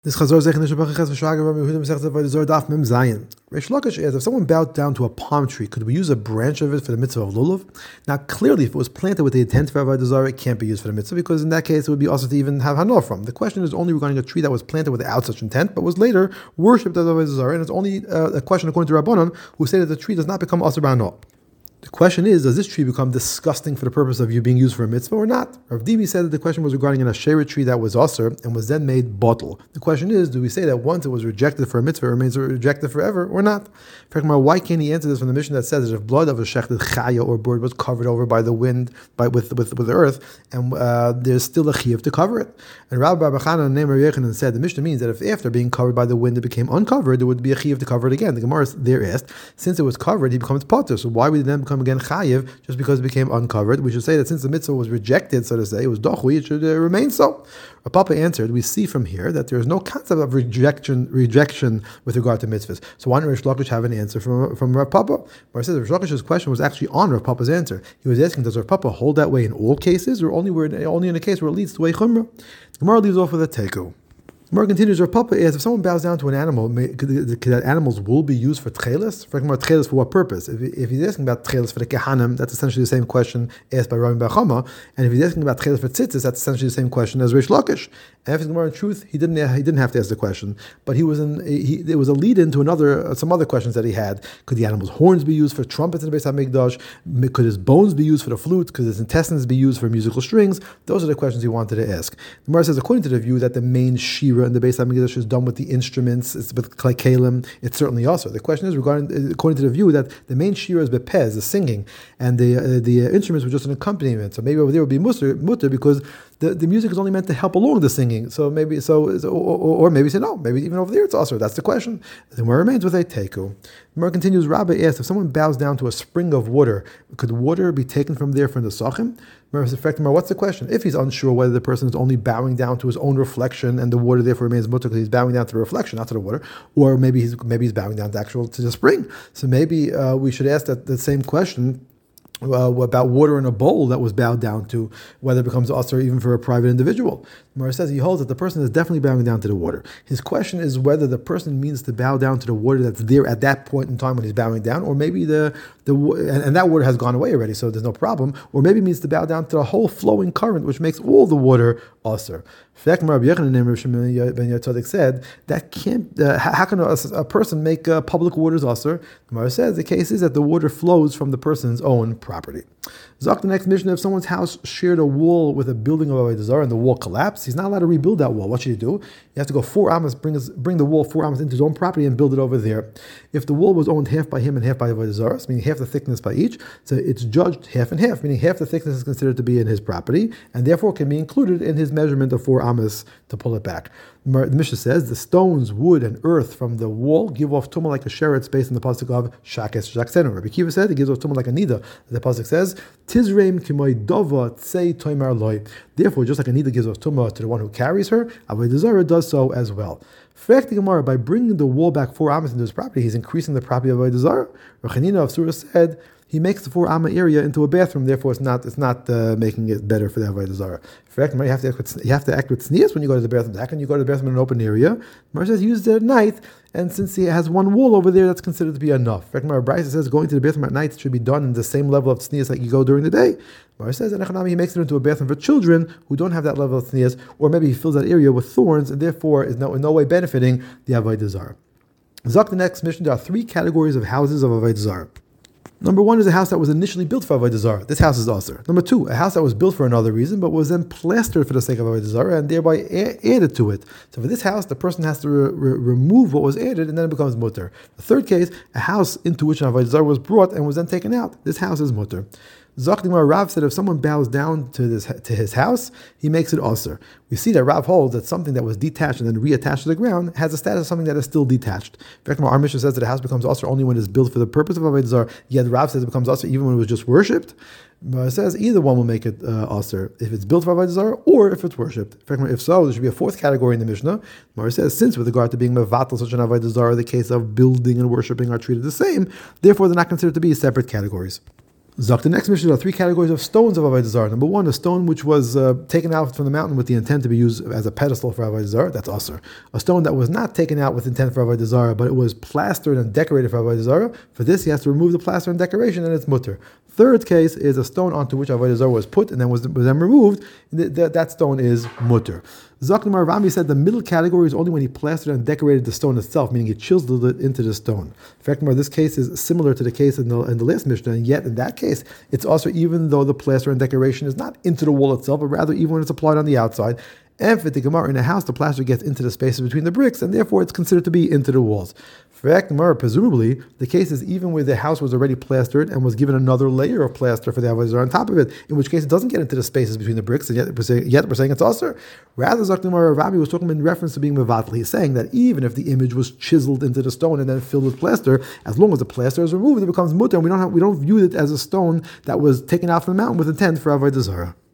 This Chazor Zech Nishapach Ches V'Shagir Rabbi Yehuda Masechet Avodah Zarah Daf Mem Zayin. Reish Lakish asks, if someone bowed down to a palm tree, could we use a branch of it for the mitzvah of lulav? Now, clearly, if it was planted with the intent for Avodah Zarah, it can't be used for the mitzvah, because in that case, it would be also to even have hanor from. The question is only regarding a tree that was planted without such intent, but was later worshipped as Avodah Zarah, and it's only a question according to Rabbanon, who say that the tree does not become asur b'hanor. The question is, does this tree become disgusting for the purpose of you being used for a mitzvah or not? Rav Dibi said that the question was regarding an asherah tree that was asur and was then made bottle. The question is, do we say that once it was rejected for a mitzvah, it remains rejected forever or not? Why can't he answer this from the mission that says that if blood of a shechted chaya or bird was covered over by the wind, with the earth, and there's still a chiyuv to cover it? And Rabbi Bar Bachana named Rabbi Yechanan said the Mishnah means that if after being covered by the wind it became uncovered, there would be a chiyuv to cover it again. The Gemara there asked, since it was covered, he becomes potter. So why would he then become again chayiv just because it became uncovered? We should say that since the mitzvah was rejected, so to say, it was dochui, it should remain so. Rav Papa answered, we see from here that there is no concept of rejection with regard to mitzvahs. So why didn't Reish Lakish have an answer from Rav Papa? Where it says Reish Lakish's question was actually on Rav Papa's answer. He was asking, does Rav Papa hold that way in all cases, or only in a case where it leads to a chumrah? The Gemara leaves off with a teku. Gemara continues, Rav Papa asks, if someone bows down to an animal, could that animal's wool be used for tchelis? For tchelis, for what purpose? If he's asking about tchelis for the kehanim, that's essentially the same question asked by Rabbi Bar Chama. And if he's asking about tchelis for tzitzis, that's essentially the same question as Reish Lakish. And if it's Gemara in truth, he didn't have to ask the question, but it was a lead into some other questions that he had. Could the animal's horns be used for trumpets in the Beis Hamikdash? Could his bones be used for the flute? Could his intestines be used for musical strings? Those are the questions he wanted to ask. The Gemara says, according to the view that the main shira in the Beis Hamikdash is done with the instruments, it's with kalim, it's certainly also. The question is according to the view that the main shira is bepez, the singing, and the instruments were just an accompaniment. So maybe over there would be mutter because the music is only meant to help along the singing. So maybe or maybe say no, maybe even over there it's also. That's the question. Then where remains with a teku. The Gemara continues. Rabbi asks, if someone bows down to a spring of water, could water be taken from there from the sachim? What's the question? If he's unsure whether the person is only bowing down to his own reflection and the water therefore remains mutter because he's bowing down to the reflection, not to the water, or maybe he's bowing down to the spring. So maybe we should ask that the same question about water in a bowl that was bowed down to, whether it becomes asur even for a private individual. The Gemara says he holds that the person is definitely bowing down to the water. His question is whether the person means to bow down to the water that's there at that point in time when he's bowing down, or maybe and that water has gone away already, so there's no problem, or maybe means to bow down to the whole flowing current, which makes all the water asur. Rabbi Yechanan ben Yatzadik said that can't. How can a person make public waters asur? The Gemara says the case is that the water flows from the person's own property. Zok, the next Mishnah, if someone's house shared a wall with a building of Avodah Zarah and the wall collapsed, he's not allowed to rebuild that wall. What should he do? You have to go 4 amos, bring the wall 4 amos into his own property and build it over there. If the wall was owned half by him and half by Avodah Zarah, meaning half the thickness by each, so it's judged half and half, meaning half the thickness is considered to be in his property and therefore can be included in his measurement of 4 amos to pull it back. The Mishnah says the stones, wood, and earth from the wall give off tumah like a sheretz based on the pasuk of shakes shaksenu. Rabbi Kiva said it gives off tumah like a nida. The pasuk says tizreim kimoy dova tzei toimar loy. Therefore, just like a nida gives off tumah to the one who carries her, Avodah Zarah does so as well. Fact the Gemara, by bringing the wall back 4 amos into his property, he's increasing the property of Avodah Zarah. Rechanina of Surah said he makes the 4 amma area into a bathroom, therefore it's not making it better for the Avodah Zarah. For fact, you have to act with tznius when you go to the bathroom. How can you go to the bathroom in an open area? Mar says use it at night, and since he has one wall over there, that's considered to be enough. For fact, Mar Bryce says going to the bathroom at night should be done in the same level of tznius like you go during the day. Mar says and he makes it into a bathroom for children who don't have that level of tznius, or maybe he fills that area with thorns and therefore is in no way benefiting the Avodah Zarah. Zok, the next mission, there are 3 categories of houses of Avodah Zarah. Number 1 is a house that was initially built for Avodah Zarah. This house is asur. Number 2, a house that was built for another reason, but was then plastered for the sake of Avodah Zarah and thereby added to it. So for this house, the person has to remove what was added, and then it becomes mutter. The third case, a house into which an Avodah Zarah was brought and was then taken out. This house is mutter. Zakdimar Rav said if someone bows down to his house, he makes it asur. We see that Rav holds that something that was detached and then reattached to the ground has a status of something that is still detached. In fact, our Mishnah says that a house becomes asur only when it's built for the purpose of Avodah Zarah, yet Rav says it becomes asur even when it was just worshipped. But it says either one will make it asur, if it's built for Avodah Zarah or if it's worshipped. In fact, if so, there should be a 4th category in the Mishnah. Mara says, since with regard to being mevatel such an Avodah Zarah, the case of building and worshipping are treated the same, therefore they're not considered to be separate categories. Zok, the next mission, there are three categories of stones of Avodah Zarah. Number one, a stone which was taken out from the mountain with the intent to be used as a pedestal for Avodah Zarah, that's Asr. A stone that was not taken out with intent for Avodah Zarah, but it was plastered and decorated for Avodah Zarah, for this he has to remove the plaster and decoration, and it's mutter. Third case is a stone onto which Avodah Zarah was put and then was then removed, that stone is mutter. Zakhnamar Rami said the middle category is only when he plastered and decorated the stone itself, meaning he chiseled it into the stone. In fact, this case is similar to the case in the last Mishnah, and yet in that case, it's also even though the plaster and decoration is not into the wall itself, but rather even when it's applied on the outside. And for the Gemara in a house, the plaster gets into the spaces between the bricks, and therefore it's considered to be into the walls. For Gemara, presumably, the case is even where the house was already plastered and was given another layer of plaster for the Avodah Zarah on top of it, in which case it doesn't get into the spaces between the bricks, and yet we're saying it's Asr. Rather, Zakhnamar Rabbi was talking in reference to being Mevatel. He's saying that even if the image was chiseled into the stone and then filled with plaster, as long as the plaster is removed, it becomes mutter, and we don't view it as a stone that was taken out from the mountain with intent for Avodah Zarah.